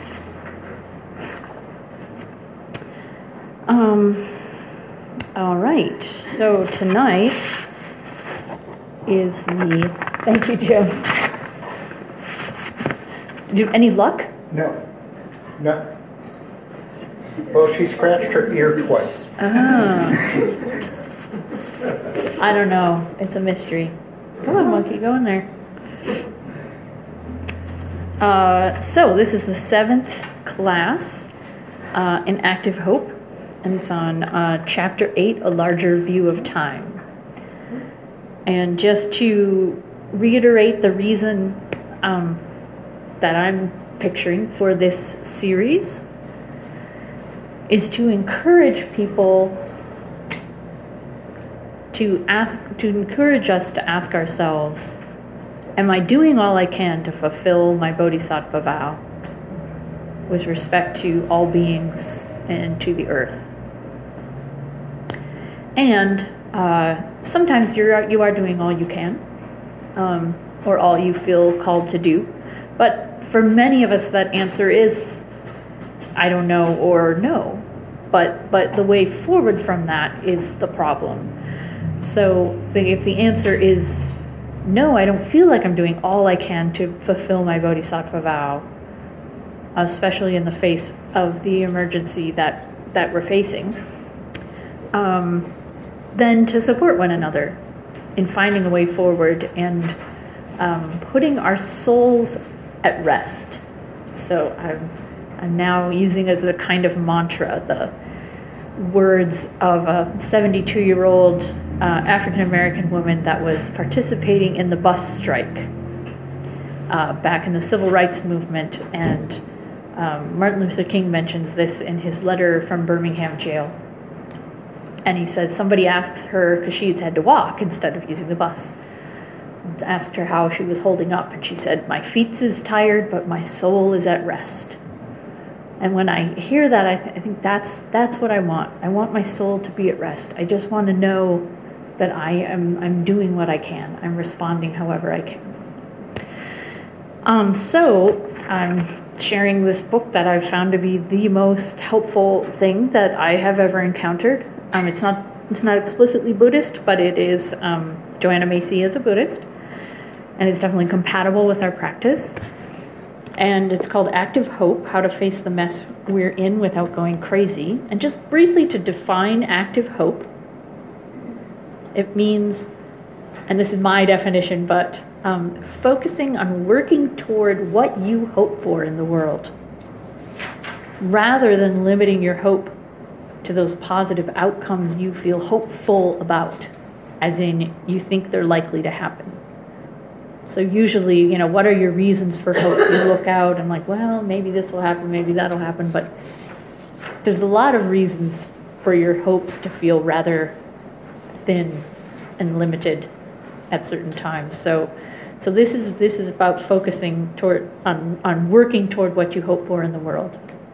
All right, so tonight is thank you, Jim. Any luck? No. Well, she scratched her ear twice. I don't know. It's a mystery. Come on, monkey, go in there. So this is the 7th class in Active Hope, and it's on Chapter 8, A Larger View of Time. And just to reiterate the reason that I'm picturing for this series is to encourage people to encourage us to ask ourselves, am I doing all I can to fulfill my bodhisattva vow with respect to all beings and to the earth? And sometimes you are doing all you can, or all you feel called to do. But for many of us, that answer is, I don't know, or no. But the way forward from that is the problem. So if the answer is, no, I don't feel like I'm doing all I can to fulfill my bodhisattva vow, especially in the face of the emergency that we're facing, then to support one another in finding a way forward and putting our souls at rest. So I'm now using as a kind of mantra the words of a 72-year-old African-American woman that was participating in the bus strike back in the Civil Rights Movement, and Martin Luther King mentions this in his letter from Birmingham jail. And he says somebody asks her, because she had to walk instead of using the bus, asked her how she was holding up, and she said, "My feet is tired, but my soul is at rest." And when I hear that, I think that's what I want. I want my soul to be at rest. I just want to know that I'm doing what I can. I'm responding however I can. So I'm sharing this book that I've found to be the most helpful thing that I have ever encountered. It's not explicitly Buddhist, but it is. Joanna Macy is a Buddhist, and it's definitely compatible with our practice. And it's called Active Hope, How to Face the Mess We're In Without Going Crazy. And just briefly to define active hope, it means, and this is my definition, but focusing on working toward what you hope for in the world, rather than limiting your hope to those positive outcomes you feel hopeful about, as in you think they're likely to happen. So usually, what are your reasons for hope? You look out and like, well, maybe this will happen, maybe that'll happen, but there's a lot of reasons for your hopes to feel rather thin and limited at certain times. So this is about focusing on working toward what you hope for in the world.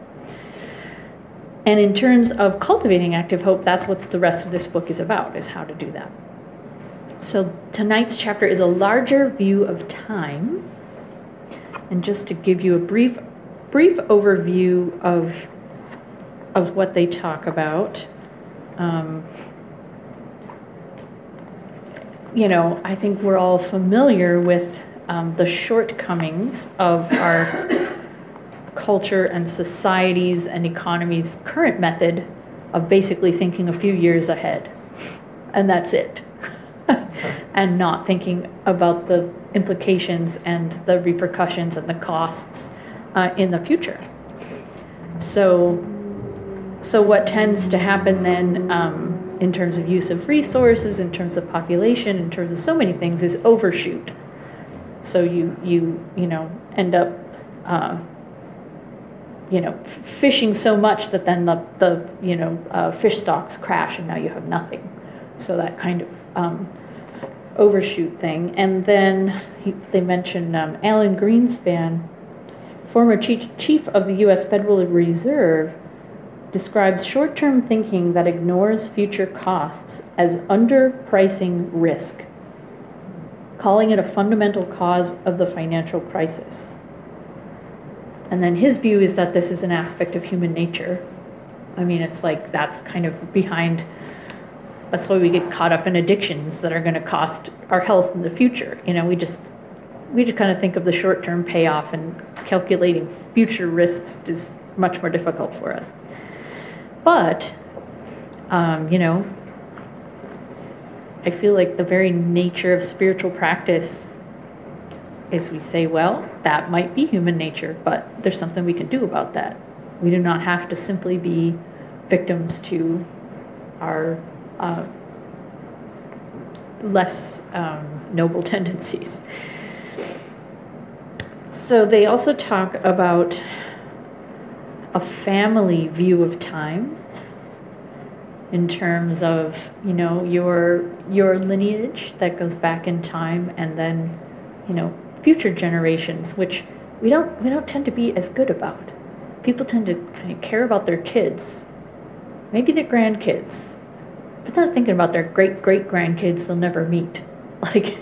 And in terms of cultivating active hope, that's what the rest of this book is about, is how to do that. So tonight's chapter is a larger view of time. And just to give you a brief overview of what they talk about, I think we're all familiar with the shortcomings of our culture and society's and economy's current method of basically thinking a few years ahead. And that's it. And not thinking about the implications and the repercussions and the costs in the future. So what tends to happen then in terms of use of resources, in terms of population, in terms of so many things, is overshoot. So you end up fishing so much that then the fish stocks crash and now you have nothing. So that kind of overshoot thing. And then they mention Alan Greenspan, former chief of the U.S. Federal Reserve, describes short-term thinking that ignores future costs as underpricing risk, calling it a fundamental cause of the financial crisis. And then his view is that this is an aspect of human nature. I mean, it's like that's kind of behind, that's why we get caught up in addictions that are going to cost our health in the future. You know, we just kind of think of the short-term payoff, and calculating future risks is much more difficult for us. But, you know, I feel like the very nature of spiritual practice is we say, well, that might be human nature, but there's something we can do about that. We do not have to simply be victims to our less noble tendencies. So they also talk about a family view of time in terms of, you know, your lineage that goes back in time, and then, you know, future generations, which we don't tend to be as good about. People tend to kind of care about their kids, maybe their grandkids, but not thinking about their great-great-grandkids they'll never meet. Like,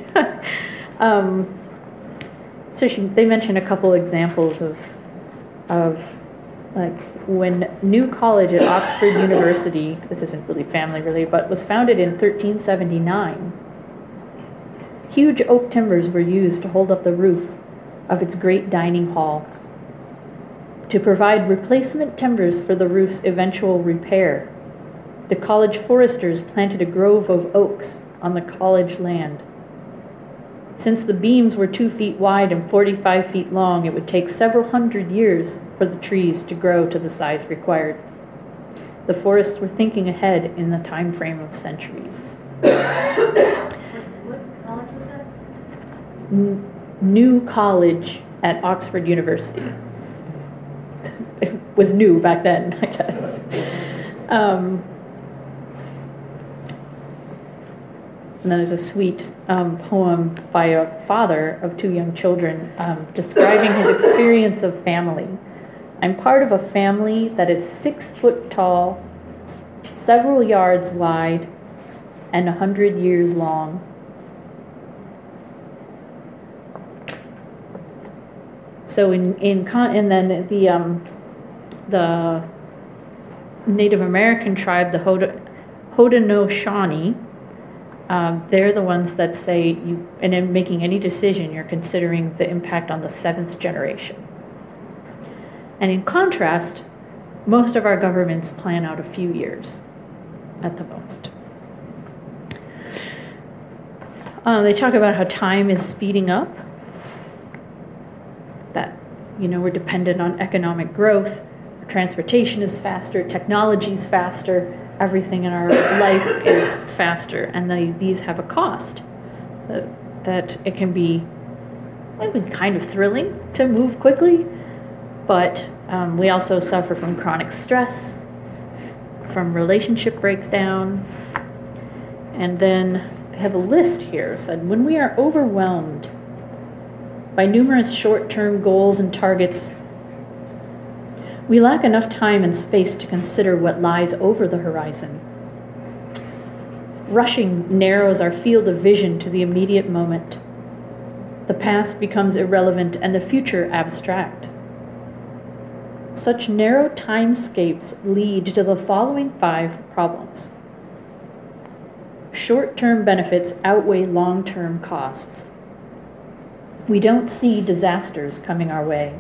so they mentioned a couple examples of like when New College at Oxford University, this isn't really family related, but was founded in 1379. Huge oak timbers were used to hold up the roof of its great dining hall. To provide replacement timbers for the roof's eventual repair, the college foresters planted a grove of oaks on the college land. Since the beams were 2 feet wide and 45 feet long, it would take several hundred years for the trees to grow to the size required. The forests were thinking ahead in the time frame of centuries. What college was that? New College at Oxford University. It was new back then, I guess. And then there's a sweet poem by a father of 2 young children describing his experience of family. I'm part of a family that is 6 foot tall, several yards wide, and 100 years long. So and then the Native American tribe, the Haudenosaunee, they're the ones that say you, and in making any decision, you're considering the impact on the 7th generation. And in contrast, most of our governments plan out a few years at the most. They talk about how time is speeding up, that, you know, we're dependent on economic growth, transportation is faster, technology is faster, everything in our life is faster, and these have a cost. That it can be kind of thrilling to move quickly, but we also suffer from chronic stress, from relationship breakdown, and then I have a list here. It said, when we are overwhelmed by numerous short-term goals and targets, we lack enough time and space to consider what lies over the horizon. Rushing narrows our field of vision to the immediate moment. The past becomes irrelevant and the future abstract. Such narrow timescapes lead to the following 5 problems. Short-term benefits outweigh long-term costs. We don't see disasters coming our way.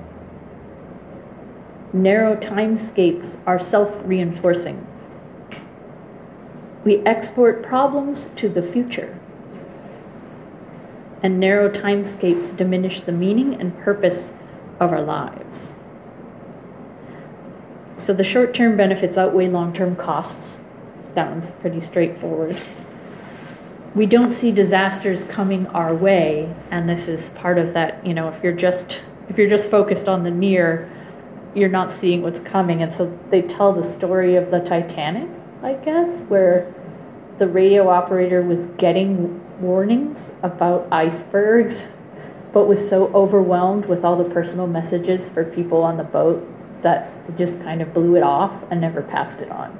Narrow timescapes are self-reinforcing. We export problems to the future. And narrow timescapes diminish the meaning and purpose of our lives. So the short-term benefits outweigh long-term costs. That one's pretty straightforward. We don't see disasters coming our way, and this is part of that, you know, if you're just focused on the near, you're not seeing what's coming. And so they tell the story of the Titanic, I guess, where the radio operator was getting warnings about icebergs, but was so overwhelmed with all the personal messages for people on the boat that it just kind of blew it off and never passed it on.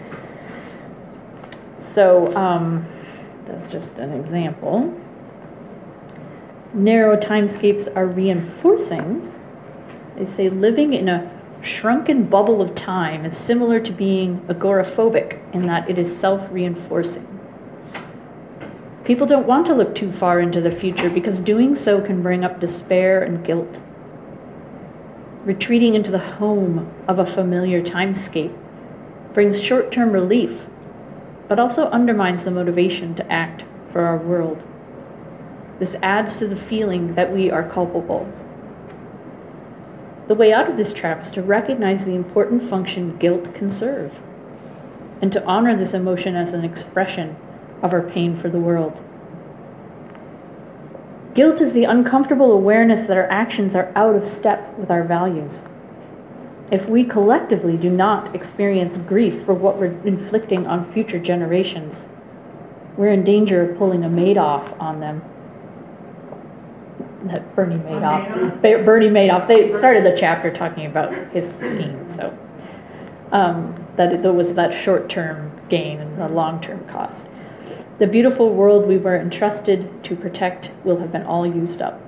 So that's just an example. Narrow timescapes are reinforcing. They say living in a shrunken bubble of time is similar to being agoraphobic in that it is self-reinforcing. People don't want to look too far into the future because doing so can bring up despair and guilt. Retreating into the home of a familiar timescape brings short-term relief, but also undermines the motivation to act for our world. This adds to the feeling that we are culpable. The way out of this trap is to recognize the important function guilt can serve, and to honor this emotion as an expression of our pain for the world. Guilt is the uncomfortable awareness that our actions are out of step with our values. If we collectively do not experience grief for what we're inflicting on future generations, we're in danger of pulling a Madoff on them. That Bernie Madoff. They started the chapter talking about his scheme, so that there was that short-term gain and the long-term cost. The beautiful world we were entrusted to protect will have been all used up.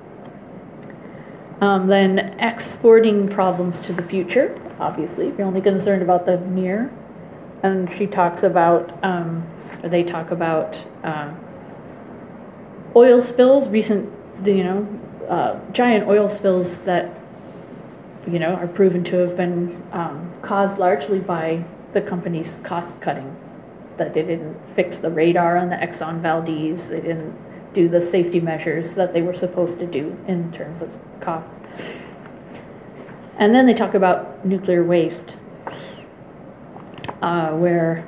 Then exporting problems to the future, obviously, if you're only concerned about the near. And she talks about, they talk about oil spills, giant oil spills that, are proven to have been caused largely by the company's cost cutting. That they didn't fix the radar on the Exxon Valdez, they didn't do the safety measures that they were supposed to do in terms of cost. And then they talk about nuclear waste, where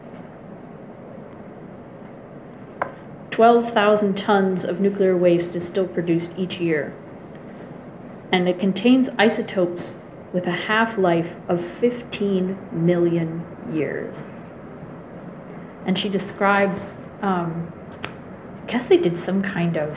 12,000 tons of nuclear waste is still produced each year. And it contains isotopes with a half-life of 15 million years. And she describes, I guess they did some kind of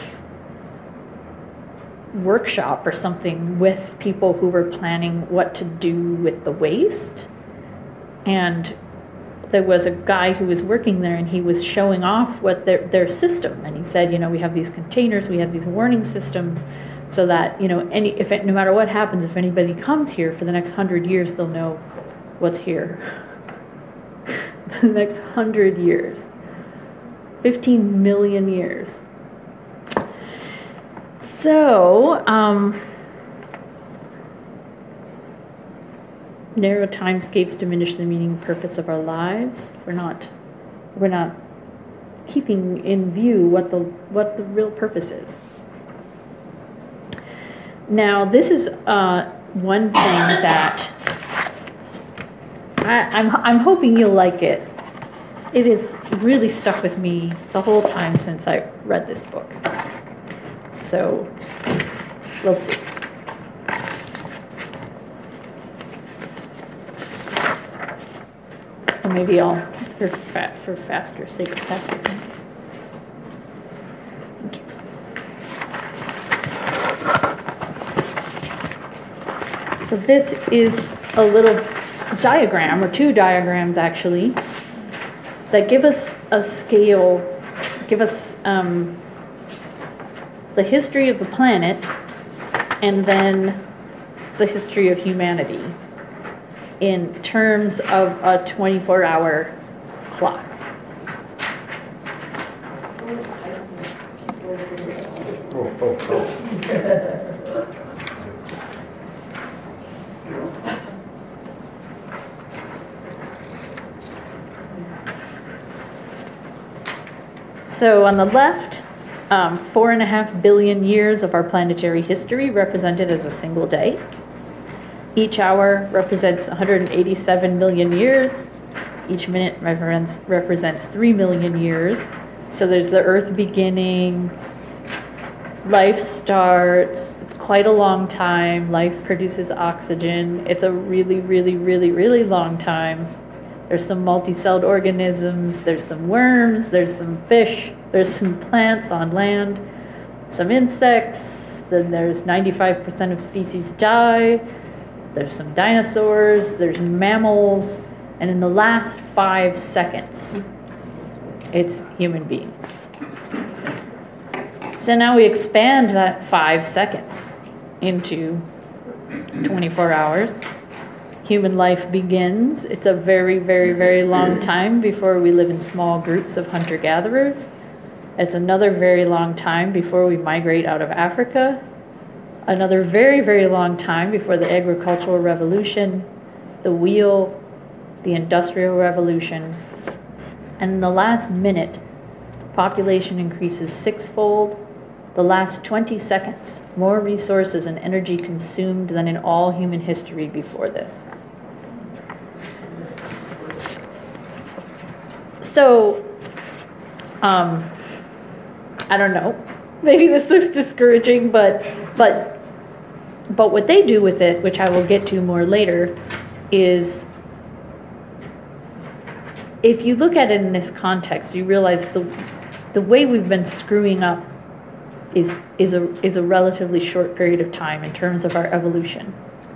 workshop or something with people who were planning what to do with the waste. And there was a guy who was working there, and he was showing off what their system. And he said, we have these containers, we have these warning systems, so that, no matter what happens, if anybody comes here for the next 100 years, they'll know what's here. The next 100 years. 15 million years. So, narrow timescapes diminish the meaning and purpose of our lives. We're not keeping in view what the real purpose is. Now, this is one thing that I'm hoping you'll like it. It has really stuck with me the whole time since I read this book. So, we'll see. Or maybe I'll, for faster sake of faster. Thank you. So this is a little diagram, or two diagrams actually, that give us a scale, give us the history of the planet, and then the history of humanity in terms of a 24-hour clock. So on the left, 4.5 billion years of our planetary history represented as a single day. Each hour represents 187 million years. Each minute represents 3 million years. So there's the Earth beginning, life starts, it's quite a long time, life produces oxygen, it's a really, really, really, really long time. There's some multi-celled organisms, there's some worms, there's some fish, there's some plants on land, some insects, then there's 95% of species die, there's some dinosaurs, there's mammals, and in the last 5 seconds, it's human beings. So now we expand that 5 seconds into 24 hours. Human life begins. It's a very, very, very long time before we live in small groups of hunter-gatherers. It's another very long time before we migrate out of Africa. Another very, very long time before the agricultural revolution, the wheel, the industrial revolution. And in the last minute, the population increases sixfold. The last 20 seconds, more resources and energy consumed than in all human history before this. So, I don't know. Maybe this looks discouraging, but what they do with it, which I will get to more later, is if you look at it in this context, you realize the way we've been screwing up is a relatively short period of time in terms of our evolution.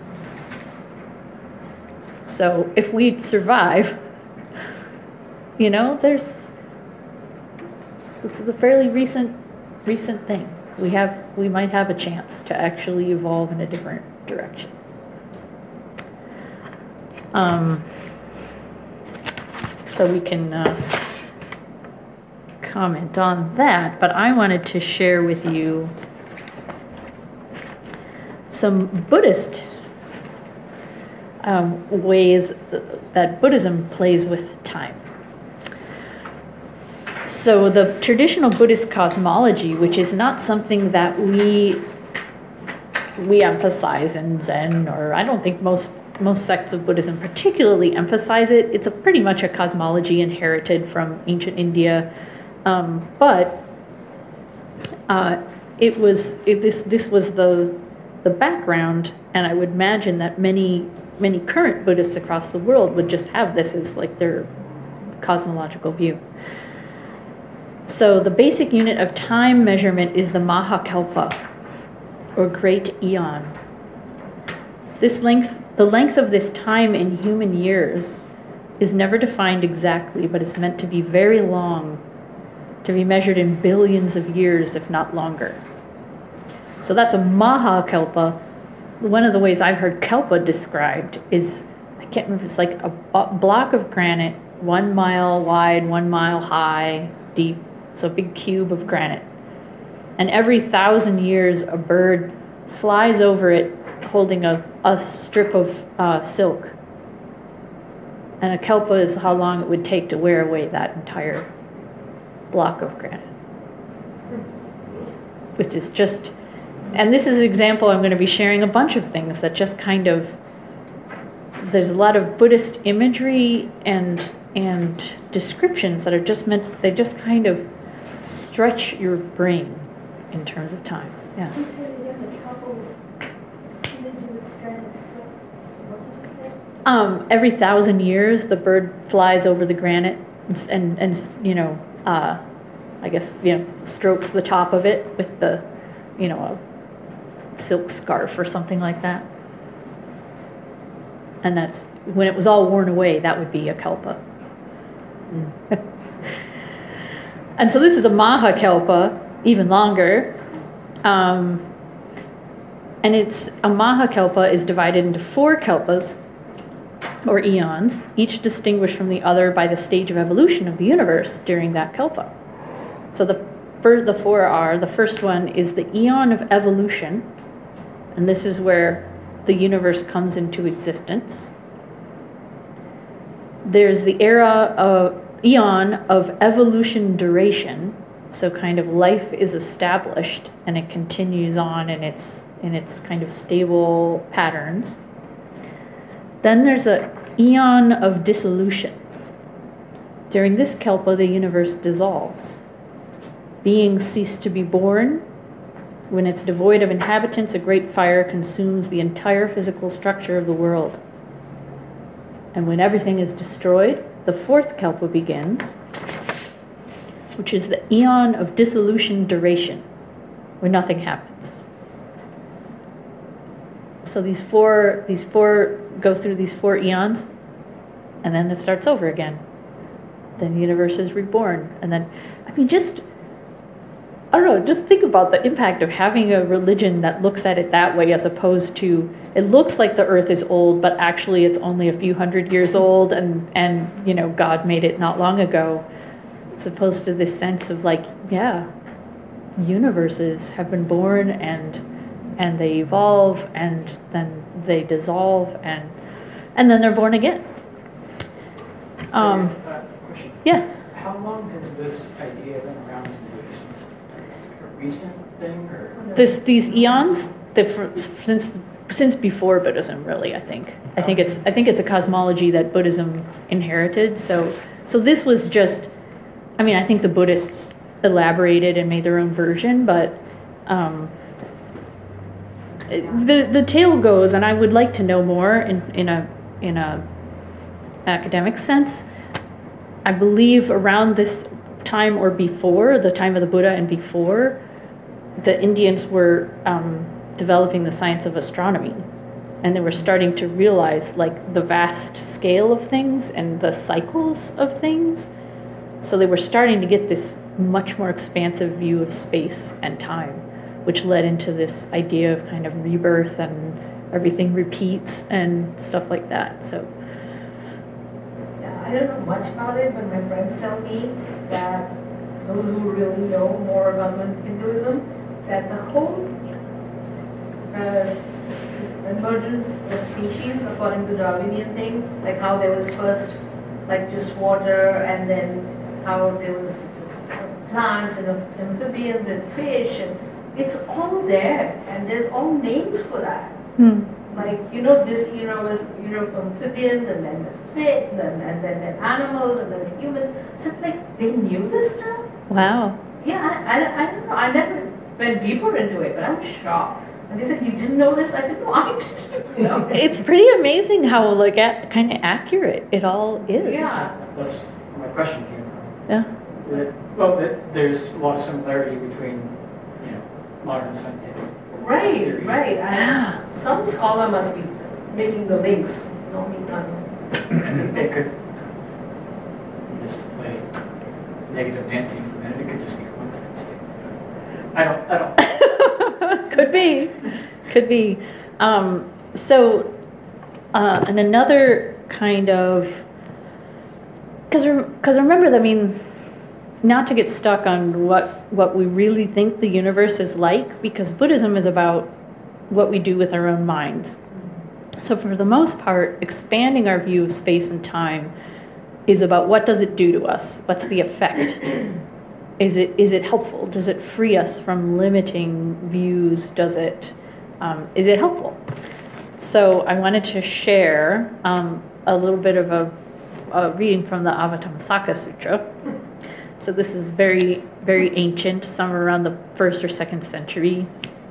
So if we survive, this is a fairly recent thing. We might have a chance to actually evolve in a different direction. So we can comment on that, but I wanted to share with you some Buddhist ways that Buddhism plays with time. So the traditional Buddhist cosmology, which is not something that we emphasize in Zen, or I don't think most sects of Buddhism particularly emphasize it. It's pretty much a cosmology inherited from ancient India, but this was the background, and I would imagine that many current Buddhists across the world would just have this as like their cosmological view. So the basic unit of time measurement is the Mahakalpa, or Great Eon. The length of this time in human years is never defined exactly, but it's meant to be very long, to be measured in billions of years, if not longer. So that's a Mahakalpa. One of the ways I've heard Kalpa described is, I can't remember, it's like a block of granite, 1 mile wide, 1 mile high, deep. So a big cube of granite. And every 1,000 years, a bird flies over it holding a strip of silk. And a kalpa is how long it would take to wear away that entire block of granite. Which is just, and this is an example, I'm going to be sharing a bunch of things that just kind of, there's a lot of Buddhist imagery and descriptions that are just meant, they just kind of stretch your brain in terms of time. Yeah. You said again the couples seem to do with strand of silk. What did you say? Every 1,000 years, the bird flies over the granite and I guess, strokes the top of it with the, a silk scarf or something like that. And that's, when it was all worn away, that would be a kalpa. And so this is a Mahakalpa, even longer. And it's, a Mahakalpa is divided into 4 kalpas, or eons, each distinguished from the other by the stage of evolution of the universe during that kalpa. So the 4 are, the first one is the eon of evolution, and this is where the universe comes into existence. There's the eon of evolution duration, so kind of life is established and it continues on in its kind of stable patterns. Then there's an eon of dissolution. During this kalpa, the universe dissolves. Beings cease to be born. When it's devoid of inhabitants, a great fire consumes the entire physical structure of the world. And when everything is destroyed, the 4th kalpa begins, which is the eon of dissolution duration, where nothing happens. So these four go through these 4 eons, and then it starts over again. Then the universe is reborn, and then, just think about the impact of having a religion that looks at it that way, as opposed to it looks like the earth is old, but actually it's only a few hundred years old, and you know, God made it not long ago, as opposed to this sense of like, yeah, universes have been born and they evolve and then they dissolve and then they're born again. Question. Yeah. How long has this idea been around in Buddhism? Is this a recent thing, or? These eons, since before Buddhism, really, I think. I think it's a cosmology that Buddhism inherited. So this was just, I mean, I think the Buddhists elaborated and made their own version, but the tale goes, and I would like to know more in a academic sense. I believe around this time or before, the time of the Buddha and before, the Indians were developing the science of astronomy, and they were starting to realize like the vast scale of things and the cycles of things. So they were starting to get this much more expansive view of space and time, which led into this idea of kind of rebirth and everything repeats and stuff like that. So yeah, I don't know much about it, but my friends tell me that those who really know more about Hinduism, that the whole emergence of species, according to Darwinian thing, like how there was first like just water, and then how there was plants and amphibians and fish, and it's all there, and there's all names for that. Like, you know, this era was era of amphibians, and then the fish, and then the animals, and then the humans. So it's like they knew this stuff. wow. Yeah, I don't know. I never went deeper into it, but I'm shocked. And they said, "You didn't know this?" I said, "No, I didn't." You know? It's pretty amazing how like kind of accurate it all is. Yeah. That's where my question came from. Yeah. There's a lot of similarity between, you know, modern scientific Right, theory. right. Yeah. Some scholar must be making the links. It's not me done. And it could, just to play negative Nancy for a minute, it could just be coincidence. I don't. Could be. And another kind of, because remember, I mean, not to get stuck on what we really think the universe is like, because Buddhism is about what we do with our own minds. So for the most part, expanding our view of space and time is about what does it do to us? What's the effect? Is it helpful? Does it free us from limiting views? Is it helpful? So I wanted to share a little bit of a reading from the Avatamsaka Sutra. So this is very, very ancient, somewhere around the 1st or 2nd century.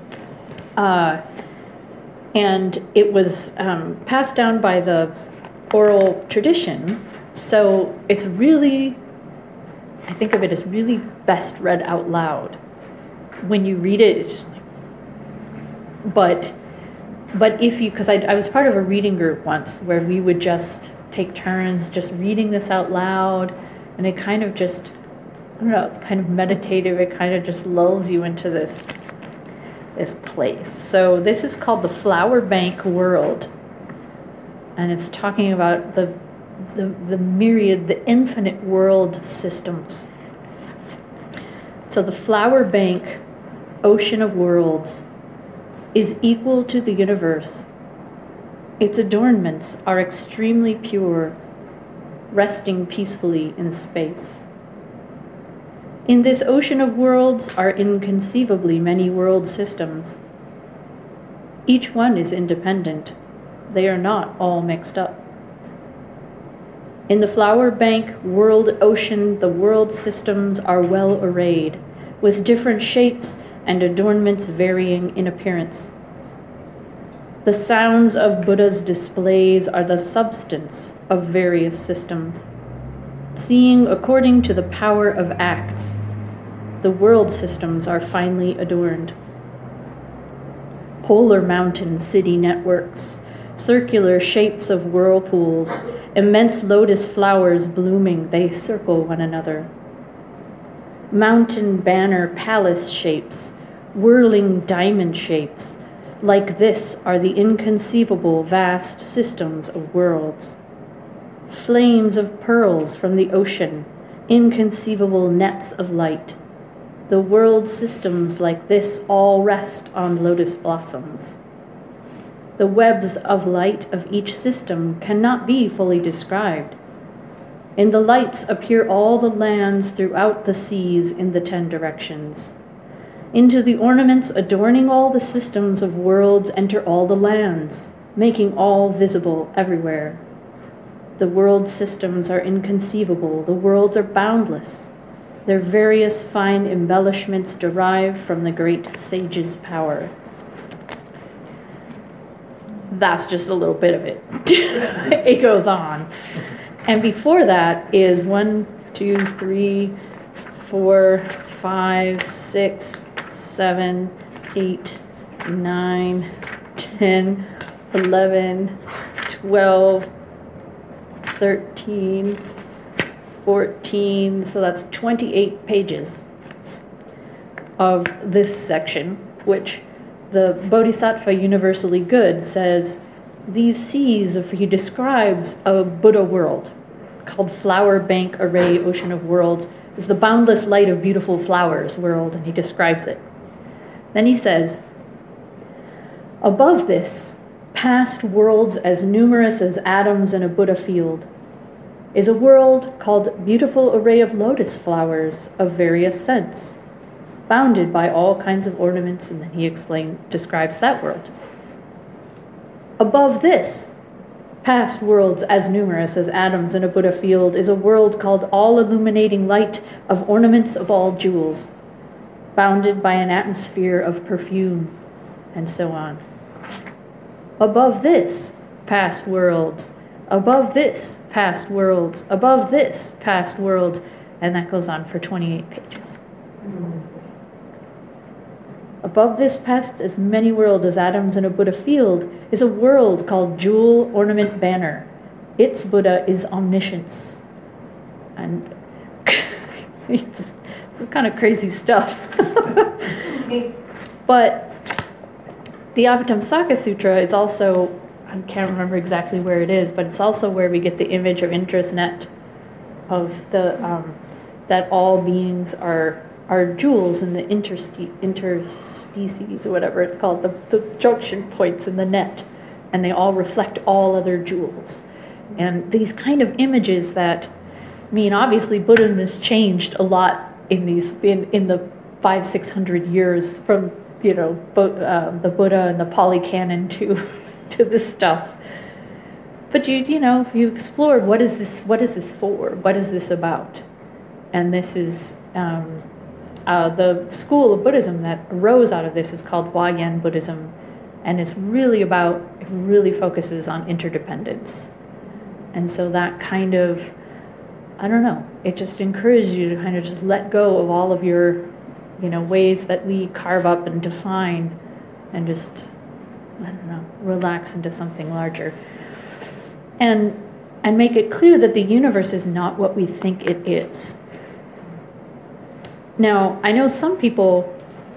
And it was passed down by the oral tradition. So it's really, I think of it as really best read out loud. When you read it, it's just like, but if you, because I was part of a reading group once where we would just take turns just reading this out loud, and it kind of just, I don't know, it's kind of meditative. It kind of just lulls you into this place. So this is called the Flower Bank World, and it's talking about the myriad, the infinite world systems. So the Flower Bank ocean of worlds is equal to the universe. Its adornments are extremely pure, resting peacefully in space. In this ocean of worlds are inconceivably many world systems. Each one is independent. They are not all mixed up. In the Flower Bank world ocean, the world systems are well arrayed, with different shapes and adornments varying in appearance. The sounds of Buddha's displays are the substance of various systems. Seeing according to the power of acts, the world systems are finely adorned. Polar mountain city networks, circular shapes of whirlpools, immense lotus flowers blooming, they circle one another. Mountain banner palace shapes, whirling diamond shapes, Like this are the inconceivable vast systems of worlds. Flames of pearls from the ocean, inconceivable nets of light. The world systems like this all rest on lotus blossoms. The webs of light of each system cannot be fully described. In the lights appear all the lands throughout the seas in the 10 directions. Into the ornaments adorning all the systems of worlds enter all the lands, making all visible everywhere. The world systems are inconceivable, the worlds are boundless. Their various fine embellishments derive from the great sage's power. That's just a little bit of it. It goes on. And before that is 1, 2, 3, 4, 5, 6, 7, 8, 9, 10, 11, 12, 13, 14, so that's 28 pages of this section, which the Bodhisattva Universally Good says, these seas, he describes a Buddha world called Flower Bank Array Ocean of Worlds. It's the boundless light of beautiful flowers world, and he describes it. Then he says, above this, past worlds as numerous as atoms in a Buddha field, is a world called Beautiful Array of Lotus Flowers of various scents, bounded by all kinds of ornaments, and then he describes that world. Above this, past worlds as numerous as atoms in a Buddha field, is a world called All-Illuminating Light of Ornaments of All Jewels, bounded by an atmosphere of perfume, and so on. Above this, past worlds. Above this, past worlds. Above this, past worlds. And that goes on for 28 pages. Above this, past as many worlds as atoms in a Buddha field, is a world called Jewel Ornament Banner. Its Buddha is omniscience. And it's kind of crazy stuff. But the Avatamsaka Sutra is also, I can't remember exactly where it is, but it's also where we get the image of Indrasnet, of the that all beings are jewels in the interstices, or whatever it's called, the junction points in the net, and they all reflect all other jewels. And these kind of images that, I mean, obviously Buddhism has changed a lot in the 500-600 years from, the Buddha and the Pali Canon to this stuff. But if you explore what is this for? What is this about? And this is the school of Buddhism that arose out of this is called Huayan Buddhism, and it really focuses on interdependence. And so that kind of, I don't know, it just encourages you to kind of just let go of all of your, ways that we carve up and define, and just, I don't know, relax into something larger. And make it clear that the universe is not what we think it is. Now, I know some people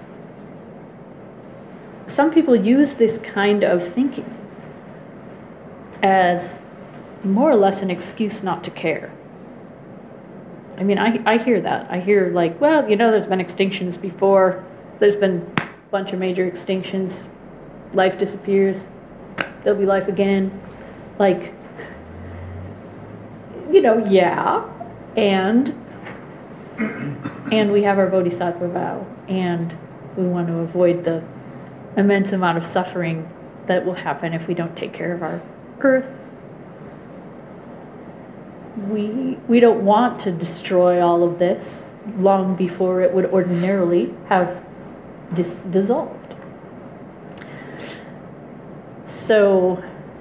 use this kind of thinking as more or less an excuse not to care. I mean, I hear that. I hear like, well, there's been extinctions before. There's been a bunch of major extinctions. Life disappears. There'll be life again. Like, yeah. And we have our Bodhisattva vow. And we want to avoid the immense amount of suffering that will happen if we don't take care of our earth. We don't want to destroy all of this long before it would ordinarily have dissolved. So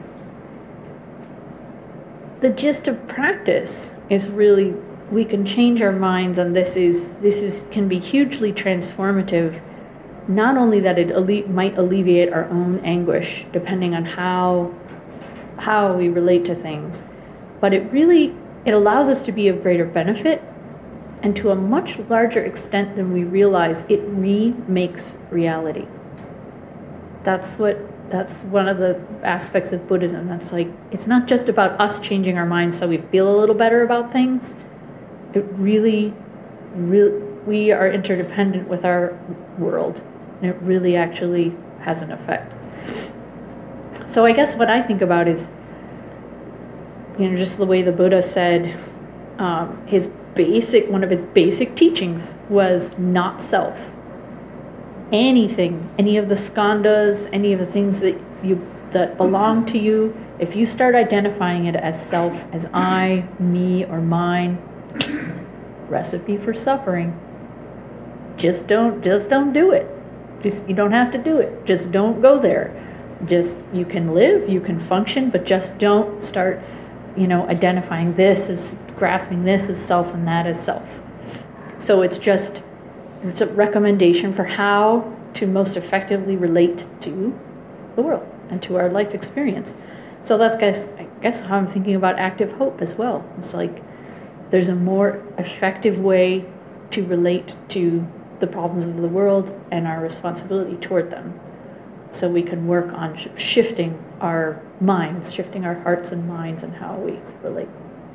the gist of practice is really, we can change our minds, and this can be hugely transformative. Not only that it might alleviate our own anguish, depending on how we relate to things, but it allows us to be of greater benefit, and to a much larger extent than we realize, it remakes reality. that's one of the aspects of Buddhism. That's like, it's not just about us changing our minds so we feel a little better about things. It really, we are interdependent with our world, and it really actually has an effect. So I guess what I think about is, just the way the Buddha said, one of his basic teachings was not self. Anything, any of the skandhas, any of the things that belong to you, if you start identifying it as self, as I, me, or mine, recipe for suffering. Just don't do it. You don't have to do it. Just don't go there. You can live, you can function, but just don't start, identifying this as, grasping this as self and that as self. So it's a recommendation for how to most effectively relate to the world and to our life experience. So that's, I guess, how I'm thinking about active hope as well. It's like there's a more effective way to relate to the problems of the world and our responsibility toward them. So we can work on shifting our minds, shifting our hearts and minds and how we relate.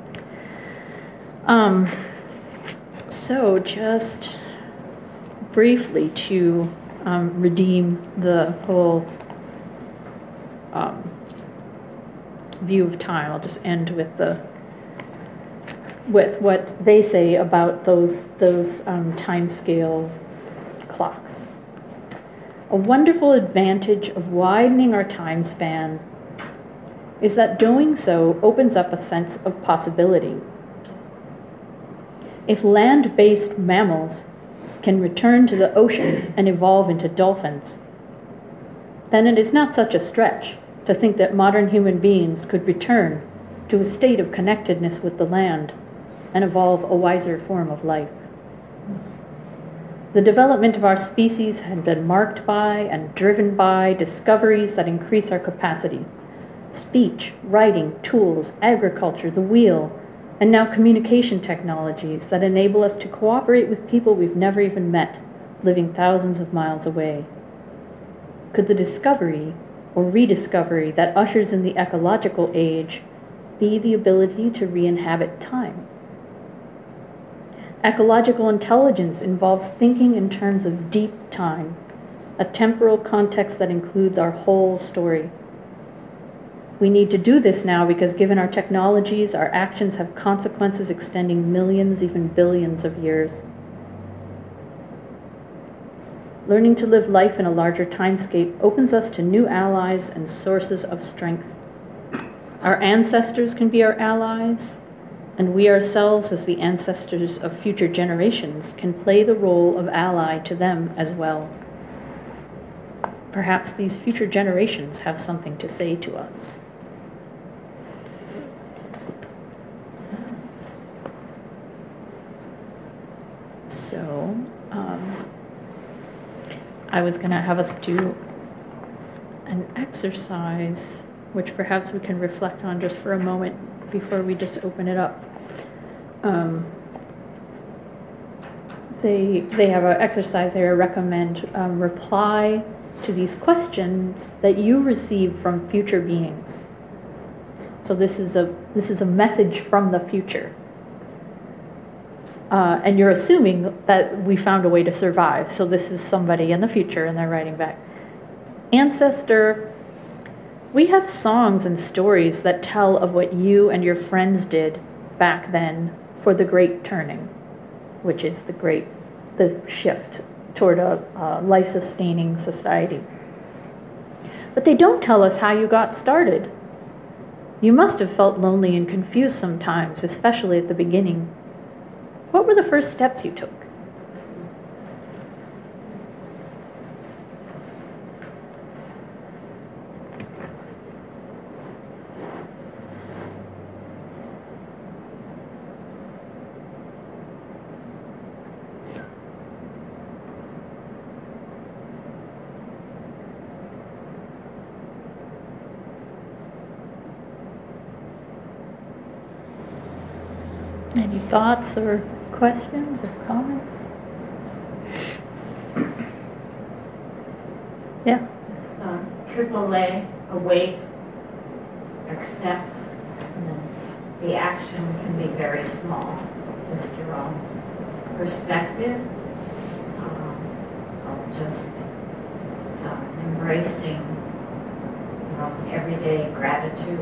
So just briefly to redeem the whole view of time, I'll just end with what they say about those time scale clocks. A wonderful advantage of widening our time span is that doing so opens up a sense of possibility. If land-based mammals can return to the oceans and evolve into dolphins, then it is not such a stretch to think that modern human beings could return to a state of connectedness with the land and evolve a wiser form of life. The development of our species has been marked by and driven by discoveries that increase our capacity. Speech, writing, tools, agriculture, the wheel, and now communication technologies that enable us to cooperate with people we've never even met, living thousands of miles away. Could the discovery or rediscovery that ushers in the ecological age be the ability to re-inhabit time? Ecological intelligence involves thinking in terms of deep time, a temporal context that includes our whole story. We need to do this now because given our technologies, our actions have consequences extending millions, even billions of years. Learning to live life in a larger timescape opens us to new allies and sources of strength. Our ancestors can be our allies, and we ourselves, as the ancestors of future generations, can play the role of ally to them as well. Perhaps these future generations have something to say to us. So, I was going to have us do an exercise, which perhaps we can reflect on just for a moment before we just open it up. They have an exercise they recommend. Reply to these questions that you receive from future beings. So this is a message from the future. And you're assuming that we found a way to survive. So this is somebody in the future, and they're writing back. Ancestor, we have songs and stories that tell of what you and your friends did back then for the Great Turning, which is the shift toward a life-sustaining society. But they don't tell us how you got started. You must have felt lonely and confused sometimes, especially at the beginning. What were the first steps you took? Any thoughts or questions or comments? AAA, awake, accept, and then the action can be very small, just your own perspective, of just embracing everyday gratitude,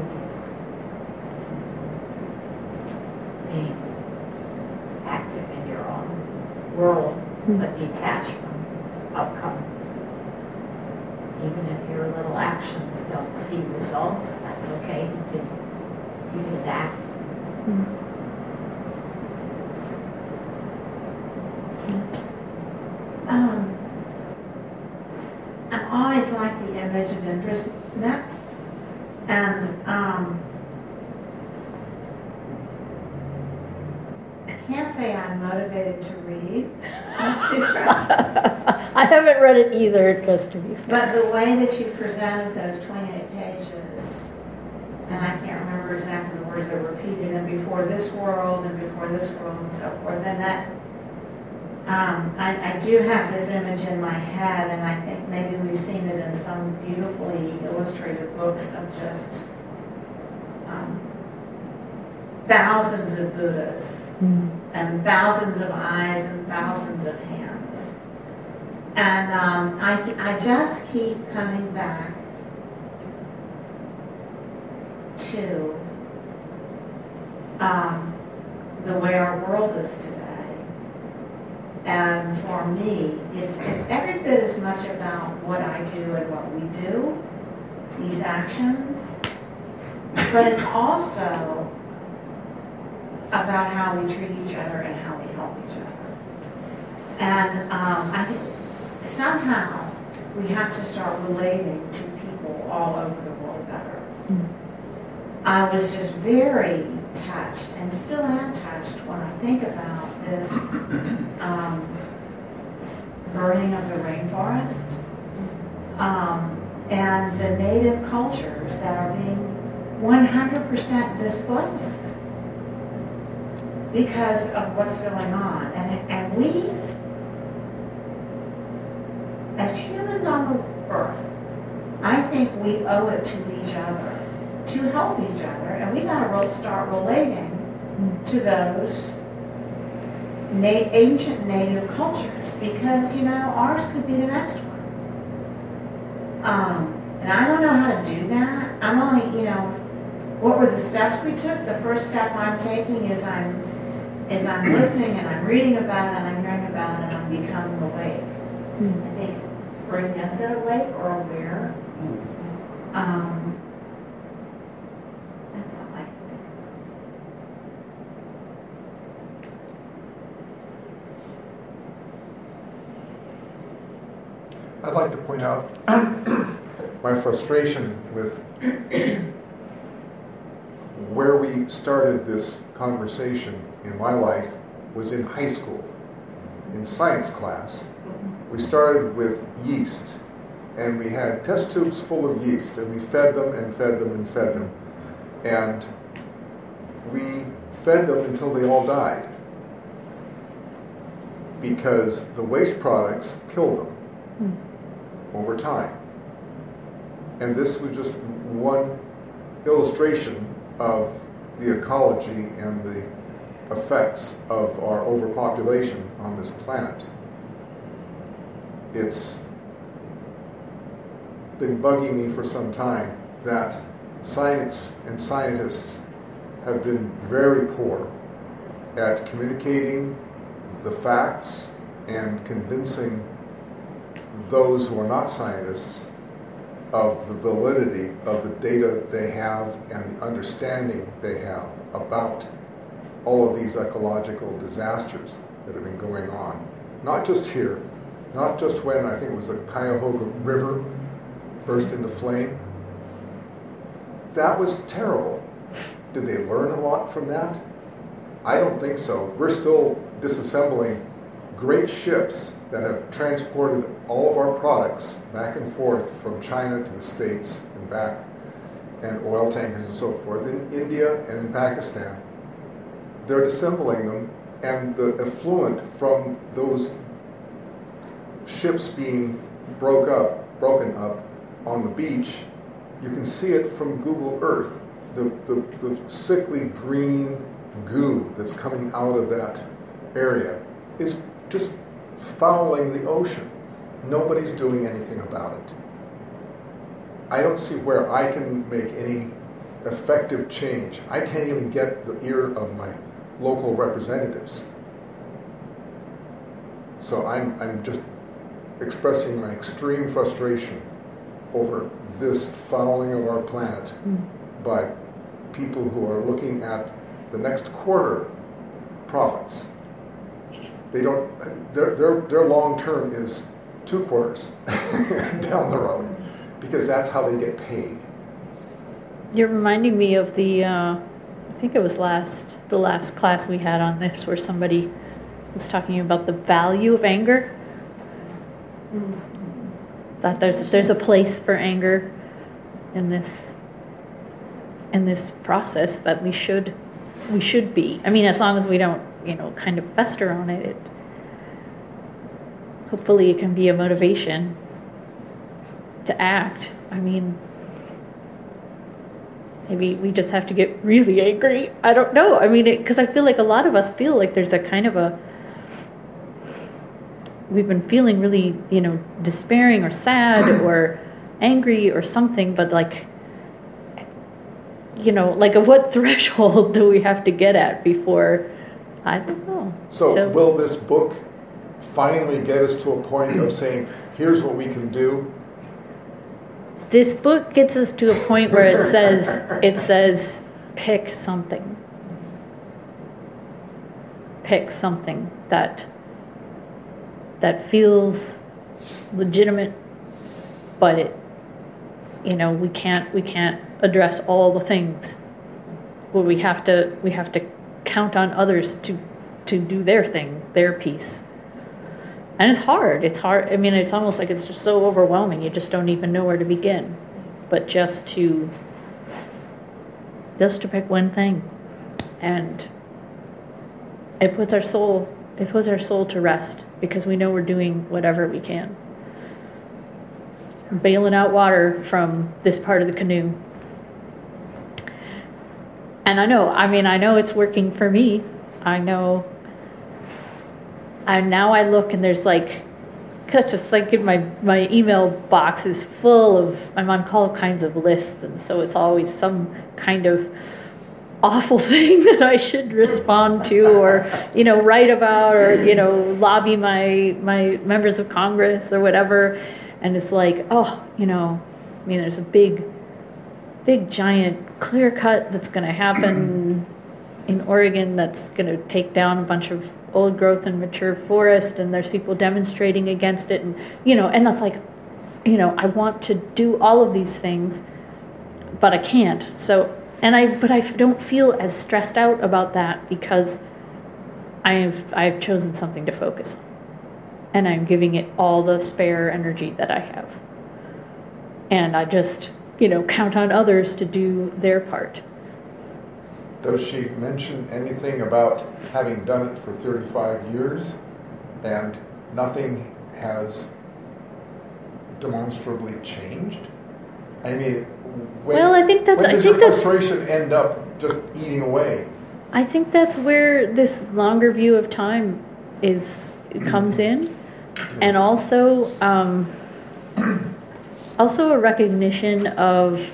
being active in your own world, but detached from outcome. Even if your little actions don't see results, that's okay. You did act. I've always liked the image of InterNet, and I can't say I'm motivated to read. I haven't read it either, just to be fair. But the way that you presented those 28 pages, and I can't remember exactly the words that were repeated, and before this world, and before this world, and so forth, then that, I do have this image in my head, and I think maybe we've seen it in some beautifully illustrated books of just thousands of Buddhas, and thousands of eyes, and thousands of hands. And I just keep coming back to the way our world is today. And for me, it's every bit as much about what I do and what we do, these actions, but it's also about how we treat each other and how we help each other. And I think somehow we have to start relating to people all over the world better. I was just very touched, and still am touched, when I think about this burning of the rainforest and the native cultures that are being 100% displaced because of what's going on. And we, as humans on the earth, I think we owe it to each other to help each other, and we got to start relating to those ancient native cultures, because ours could be the next one. And I don't know how to do that. I'm only, what were the steps we took? The first step I'm taking is I'm listening, and I'm reading about it, and I'm hearing about it, and I'm becoming awake. I think Ruth said awake or aware. That's all I can think I'd like to point out my frustration with where we started this conversation in my life was in high school, in science class. We started with yeast, and we had test tubes full of yeast, and we fed them and fed them and fed them. And we fed them until they all died, because the waste products killed them over time. And this was just one illustration of the ecology and the effects of our overpopulation on this planet. It's been bugging me for some time that science and scientists have been very poor at communicating the facts and convincing those who are not scientists of the validity of the data they have and the understanding they have about all of these ecological disasters that have been going on. Not just here, not just when I think it was the Cuyahoga River burst into flame. That was terrible. Did they learn a lot from that? I don't think so. We're still disassembling great ships that have transported all of our products back and forth from China to the States and back, and oil tankers and so forth, in India and in Pakistan. They're disassembling them, and the effluent from those ships being broken up on the beach, you can see it from Google Earth. The sickly green goo that's coming out of that area is just fouling the ocean. Nobody's doing anything about it. I don't see where I can make any effective change. I can't even get the ear of my local representatives. So I'm just expressing my extreme frustration over this fouling of our planet by people who are looking at the next quarter profits. They don't. Their long term is 2 quarters down the road, because that's how they get paid. You're reminding me of the, I think it was the last class we had on this, where somebody was talking about the value of anger. That there's a place for anger in this process, that we should be. I mean, as long as we don't, kind of fester on it, hopefully it can be a motivation to act. I mean, maybe we just have to get really angry. I don't know. I mean, because I feel like a lot of us feel like there's a kind of we've been feeling really, despairing or sad or angry or something, but like of what threshold do we have to get at before, I don't know. So will this book finally get us to a point of saying, here's what we can do? This book gets us to a point where it says pick something. Pick something that feels legitimate, but we can't address all the things. Well, we have to count on others to do their thing, their piece. And it's hard. I mean, it's almost like it's just so overwhelming. You just don't even know where to begin. But just to pick one thing, and it puts our soul to rest, because we know we're doing whatever we can. We're bailing out water from this part of the canoe. And I know it's working for me. I know. And now I look, and there's just like in my email box is full of, I'm on all kinds of lists, and so it's always some kind of awful thing that I should respond to, or write about, or lobby my members of Congress or whatever. And it's like, there's a big giant clear cut that's going to happen in Oregon that's going to take down a bunch of old growth and mature forest, and there's people demonstrating against it, and and that's like, I want to do all of these things, but I can't. So, but I don't feel as stressed out about that, because I've chosen something to focus on, and I'm giving it all the spare energy that I have, and I just count on others to do their part. Does she mention anything about having done it for 35 years and nothing has demonstrably changed? I mean, when does your frustration end up just eating away? I think that's where this longer view of time comes in, and also a recognition of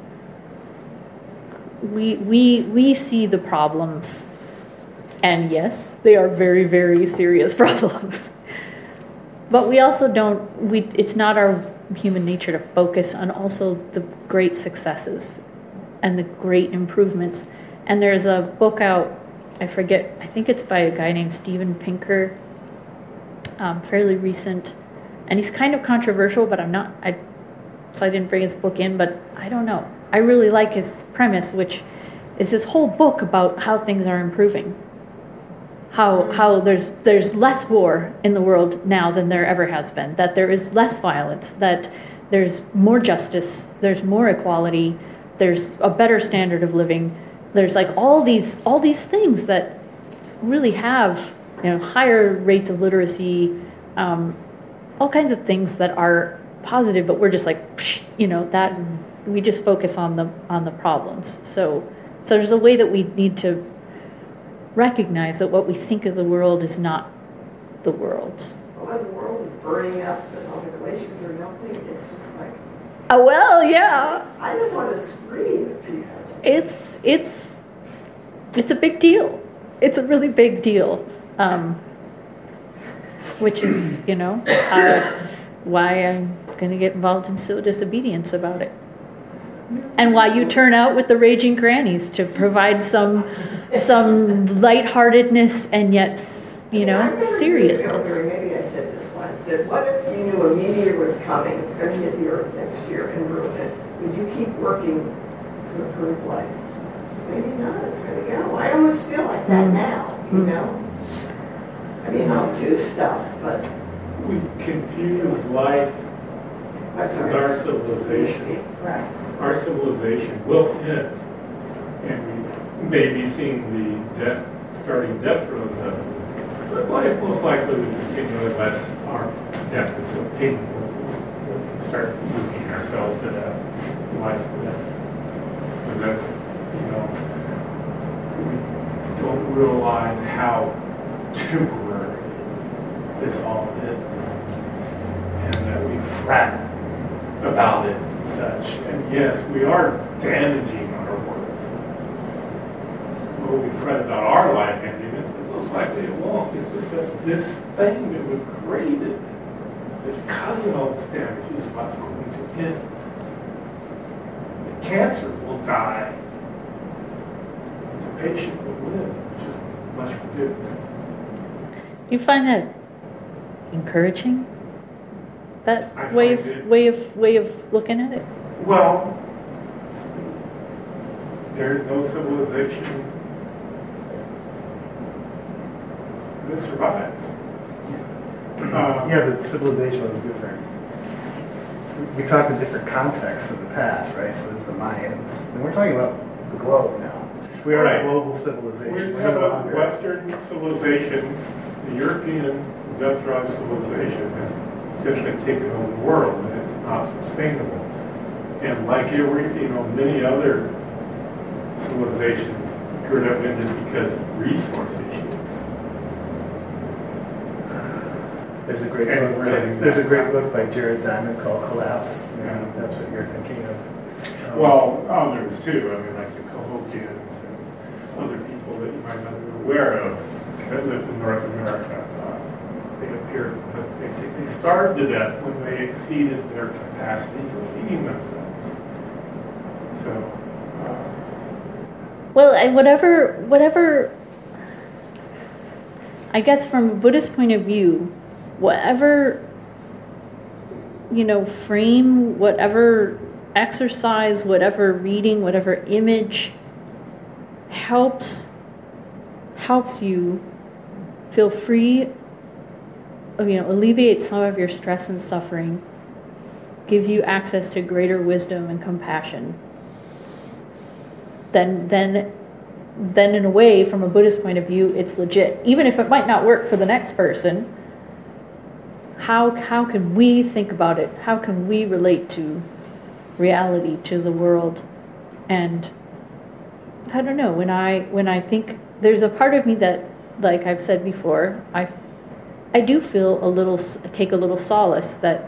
we see the problems, and yes, they are very, very serious problems. But we also it's not our human nature to focus on also the great successes and the great improvements. And there's a book out, I think it's by a guy named Steven Pinker, fairly recent, and he's kind of controversial, but so I didn't bring his book in, but I don't know. I really like his premise, which is this whole book about how things are improving. How there's less war in the world now than there ever has been, that there is less violence, that there's more justice, there's more equality, there's a better standard of living. There's like all these things that really have higher rates of literacy, all kinds of things that are positive, but we're just like, that we just focus on the problems. So there's a way that we need to recognize that what we think of the world is not the world. Well, when the world is burning up and all the glaciers are melting, it's just like, Oh, well, yeah. I just want to scream at people. It's a big deal. It's a really big deal. Which is, why I'm going to get involved in civil disobedience about it. And why you turn out with the Raging Grannies to provide some lightheartedness and yet, seriousness. Maybe I said this once, that what if you knew a meteor was coming, it's going to hit the Earth next year and ruin it? Would you keep working to improve life? Maybe not, it's going to go. I almost feel like that now, I mean, I'll do stuff, but... We confuse life with our civilization. Right. Our civilization will end, and we may be seeing the starting death throes of it. But life most likely will continue unless our death is so painful. We'll start losing ourselves to that life. But that's, we don't realize how temporary this all is, and that we fret about it and such. And yes, we are damaging our world. Well, we fret about our life ending. It's most likely it won't. It's just that this thing that we've created, that's causing all this damage, is what's going to end. The cancer will die. The patient will live, just much reduced. Do you find that encouraging? That I way find of looking at it? Well, there's no civilization that survives. Yeah, but civilization was different. We talked in different contexts of the past, right? So there's the Mayans, and we're talking about the globe now. We are a global civilization. We We're have no a longer- Western civilization. The European industrial civilization has essentially taken over the world, and it's not sustainable. And like many other civilizations, could have ended because of resource issues. There's a great And book. really, There's a great book by Jared Diamond called Collapse. Yeah. That's what you're thinking of. Well, others too. I mean, like the Cahokians and other people that you might not be aware of that lived in North America. They appeared, but they starved to death when they exceeded their capacity for feeding themselves. So, Well, whatever. I guess from a Buddhist point of view, whatever frame, whatever exercise, whatever reading, whatever image helps you feel free, alleviate some of your stress and suffering, gives you access to greater wisdom and compassion, then in a way, from a Buddhist point of view, it's legit. Even if it might not work for the next person, how can we think about it? How can we relate to reality, to the world? And I don't know, when I think, there's a part of me that, like I've said before, I do feel take a little solace that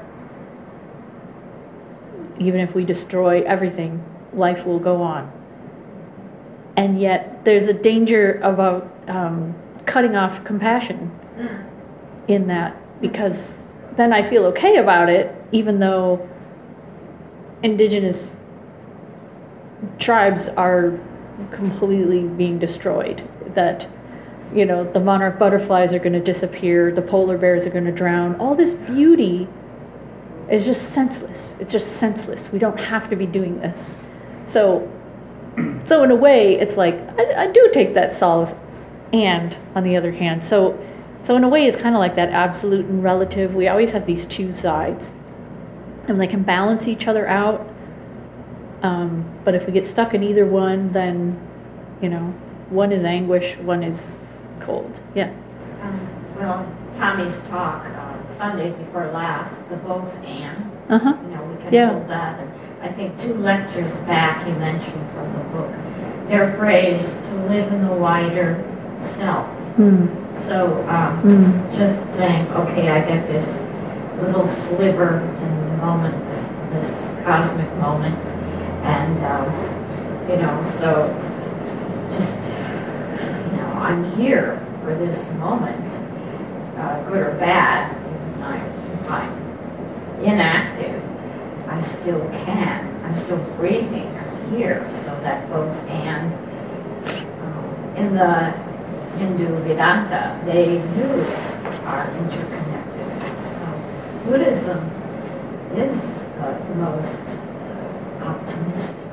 even if we destroy everything, life will go on. And yet there's a danger about cutting off compassion in that, because then I feel okay about it, even though indigenous tribes are completely being destroyed. That, the monarch butterflies are going to disappear, the polar bears are going to drown. All this beauty is just senseless. It's just senseless. We don't have to be doing this. So in a way, it's like, I do take that solace. And on the other hand, so in a way, it's kind of like that absolute and relative. We always have these two sides, and they can balance each other out. But if we get stuck in either one, then, one is anguish, one is cold. Yeah. Well, Tommy's talk Sunday before last, the both and, Uh-huh. we can Yeah. hold that. I think 2 lectures back, you mentioned from the book, their phrase, to live in the wider self. So just saying, okay, I get this little sliver in the moment, this cosmic moment, and, so just, I'm here for this moment, good or bad. If I'm inactive, I still can. I'm still breathing. I'm here. So that both and in the Hindu Vedanta, they do are interconnected. So Buddhism is the most optimistic.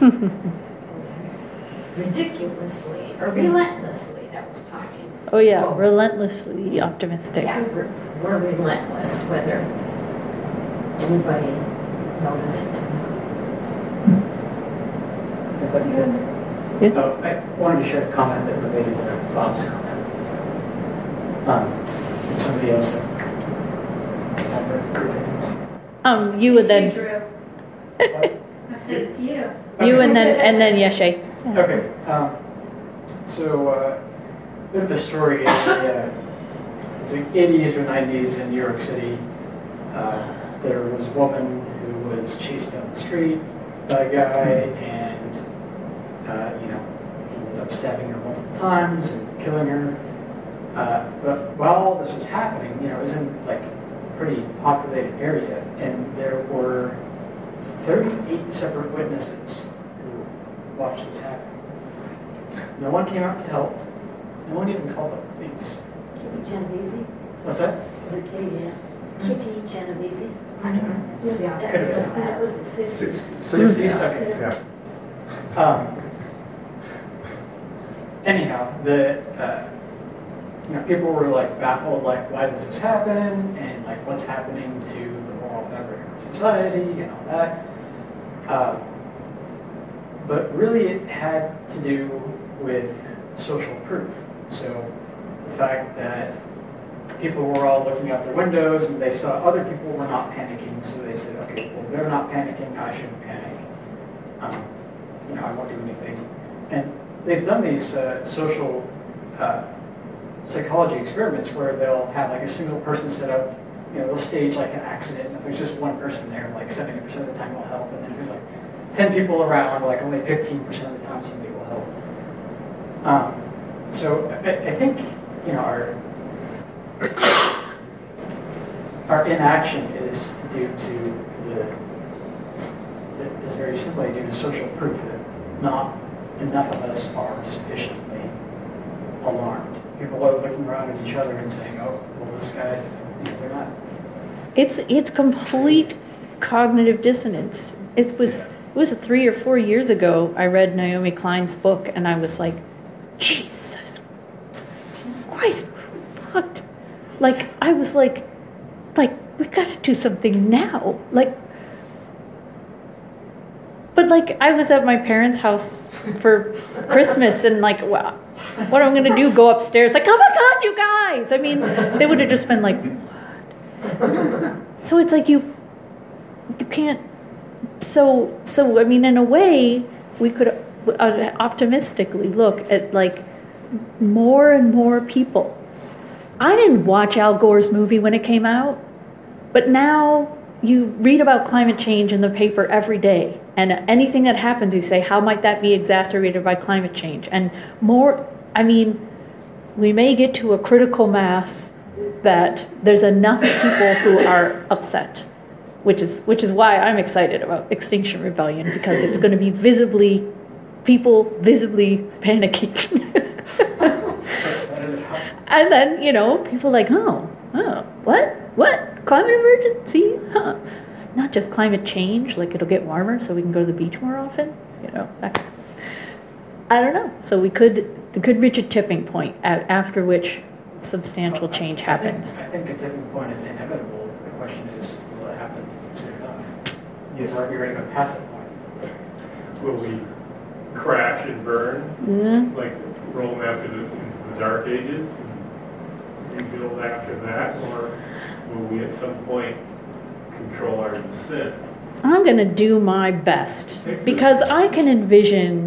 Ridiculously or relentlessly, that was Tommy's. Oh yeah, quote. relentlessly optimistic. Yeah, we're relentless, whether anybody notices or not. I wanted to share a comment that related to Bob's comment. Did somebody else have You would then, I said it's you. you and then Yeshe. Okay. So, bit of a story. It was the 80s or 90s in New York City. There was a woman who was chased down the street by a guy, and he ended up stabbing her multiple times and killing her. But while all this was happening, it was in like a pretty populated area, and there were 38 separate witnesses who watched this happen. No one came out to help. No one even called the police. Kitty Genovese? What's that? Was it Kitty? Kitty Genovese? I don't know. Yeah, that was the 60s. 60 seconds. Yeah. Anyhow, people were like baffled, like, why does this happen, and like what's happening to the moral fabric of our society and all that. But really, it had to do with social proof. So the fact that people were all looking out their windows and they saw other people were not panicking, so they said, okay, well, they're not panicking, I shouldn't panic. I won't do anything. And they've done these social psychology experiments where they'll have like a single person set up, they'll stage like an accident, and if there's just one person there, like 70% of the time will help, and then if there's like 10 people around, like only 15% of the time somebody will help. So I think, our inaction is due to is very simply due to social proof that not enough of us are sufficiently alarmed. People are looking around at each other and saying, oh, well, this guy, they're not. It's complete cognitive dissonance. It was 3 or 4 years ago I read Naomi Klein's book, and I was like, Jesus Christ, fucked. Like, I was like, we gotta do something now. But I was at my parents' house for Christmas, and what am I gonna do? Go upstairs? Like, oh my God, you guys! I mean, they would have just been like, what? So it's like you can't. So I mean, in a way, we could optimistically look at more and more people. I didn't watch Al Gore's movie when it came out, but now you read about climate change in the paper every day, and anything that happens, you say, how might that be exacerbated by climate change? And more, I mean, we may get to a critical mass that there's enough people who are upset, which is why I'm excited about Extinction Rebellion, because it's going to be people visibly panicking. And then, people like, oh, what? Climate emergency? Huh. Not just climate change, it'll get warmer so we can go to the beach more often, I don't know. So we could reach a tipping point after which substantial change happens. I think a tipping point is inevitable. The question is, will it happen soon enough? Yes. Or are we ready to go past that point? Will we crash and burn, like Rome after into the Dark Ages, and rebuild after that, or will we at some point control our descent? I'm going to do my best because I can envision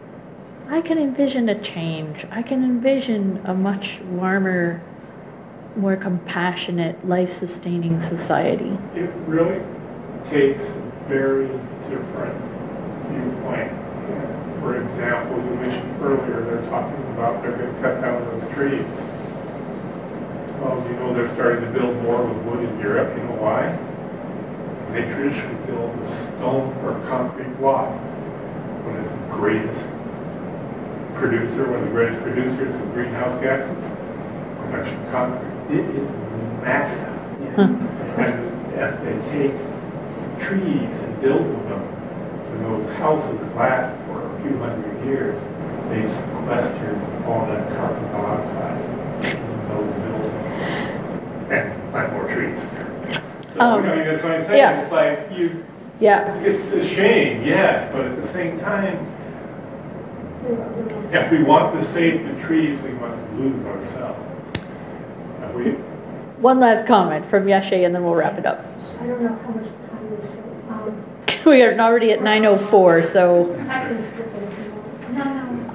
a change. I can envision a much warmer, more compassionate, life-sustaining society. It really takes a very different viewpoint. For example, you mentioned earlier they're talking about they're going to cut down those trees. Well, you know they're starting to build more with wood in Europe. You know why? Because they traditionally build with stone or concrete block. What is the greatest producer, one of the greatest producers of greenhouse gases? Production of concrete. It is massive. And if they take trees and build with them, when those houses last for a few hundred years, they sequester all that carbon dioxide in those buildings. And plant more trees. So, I mean, that's what I'm saying. Yeah. It's like it's a shame, yes, but at the same time, if we want to save the trees, we must lose ourselves. One last comment from Yashe, and then we'll wrap it up. I don't know how much time we still. We are already at 9:04, so. I can skip it if you want. No.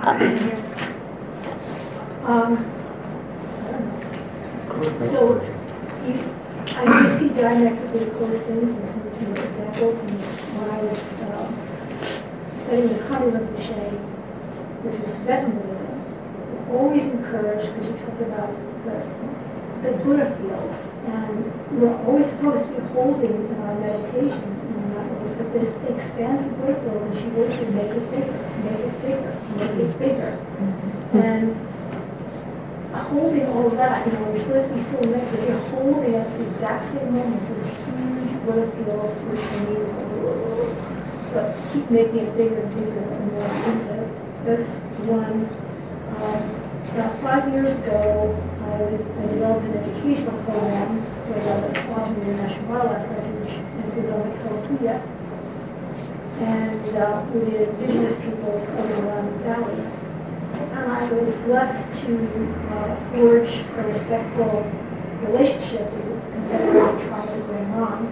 So, I do see diametrically opposed things in some examples. And when I was studying the Kali Rinpoche, which was Tibetan Buddhism, always encouraged, because you talked about the Buddha fields, and we're always supposed to be holding in our meditation, but this expansive Buddha field, and she goes to make it bigger, make it bigger, make it bigger. And holding all of that, you're supposed to be still next, but you're holding at the exact same moment this huge Buddha field, which for me is like, whoa, but keep making it bigger and bigger and more inclusive. That's one. About 5 years ago, I developed an educational program for the Boston International Wildlife Refuge, and it was on the Kalapuya. And we did indigenous people around the valley. And I was blessed to forge a respectful relationship with the Confederate tribes of Grand Ronde.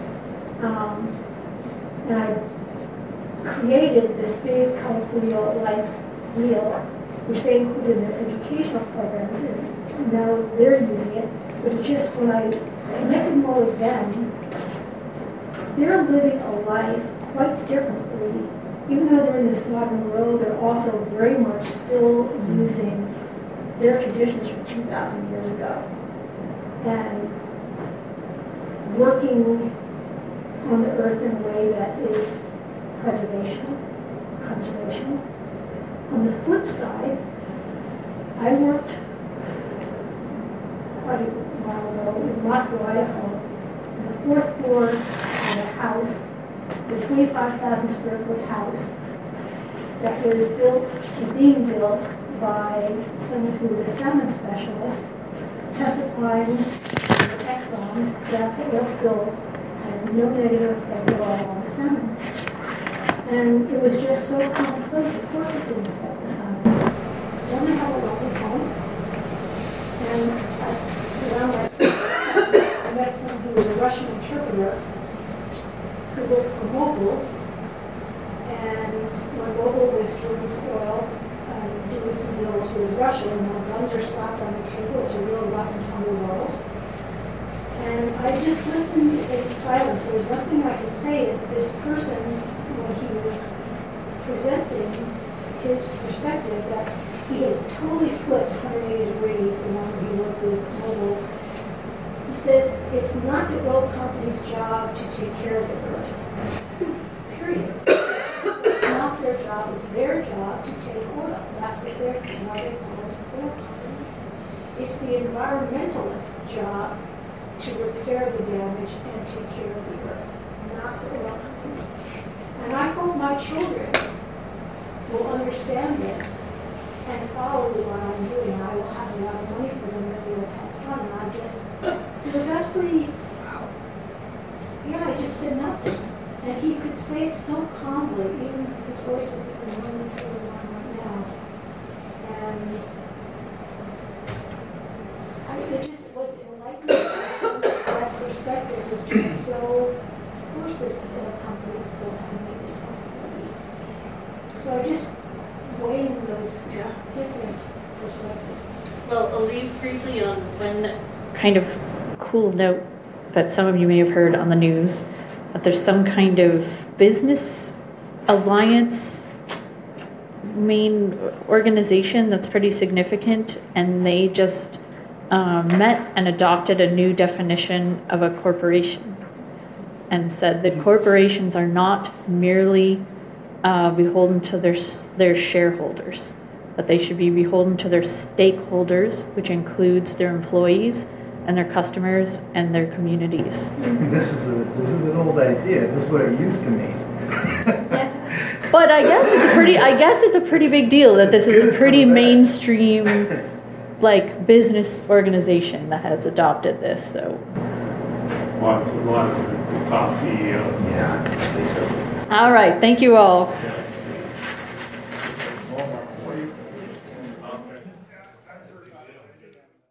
And I created this big Kalapuya life wheel, which they included in their educational programs, and now they're using it. But it's just when I connected more with them, they're living a life quite differently. Even though they're in this modern world, they're also very much still using their traditions from 2,000 years ago. And working on the earth in a way that is preservation, conservation. On the flip side, I worked quite a while ago in Moscow, Idaho, on the 4th floor of a house. It's a 25,000 square foot house that was being built by someone who was a salmon specialist, testifying to Exxon that the oil spill had no negative effect at all on the salmon. And it was just so commonplace, of course it didn't affect the salmon. Then I have a lovely home, and I met someone who was a Russian interpreter who worked for Mobil, and when Mobil was drilling for oil, doing some deals with Russia, and when guns are slapped on the table, it's a real rough and tumble world. And I just listened in silence. There was nothing I could say. This person, when he was presenting his perspective, that he has totally flipped 180 degrees the one he worked with Mobil. He said, it's not the oil company's job to take care of the earth. Period. It's not their job, it's their job to take oil. That's what they're doing. Oil companies. It's the environmentalist's job to repair the damage and take care of the earth, not the oil companies. And I hope my children will understand this and follow what I'm doing. I will have a lot of money for them that they will pass on. And I just, it was absolutely, I just said nothing. And he could say it so calmly, even if his voice was even running through the line right now. And it just was enlightening. That perspective was just so, of course this is going to come different perspectives. Well, I'll leave briefly on one kind of cool note that some of you may have heard on the news, that there's some kind of business alliance main organization that's pretty significant, and they just met and adopted a new definition of a corporation and said that corporations are not merely beholden to their shareholders, but they should be beholden to their stakeholders, which includes their employees and their customers and their communities. This is an old idea. This is what it used to mean. But I guess it's a pretty big deal that this is a pretty mainstream like business organization that has adopted this. So Lots of the top CEOs. Yeah. all right, thank you all. Walmart.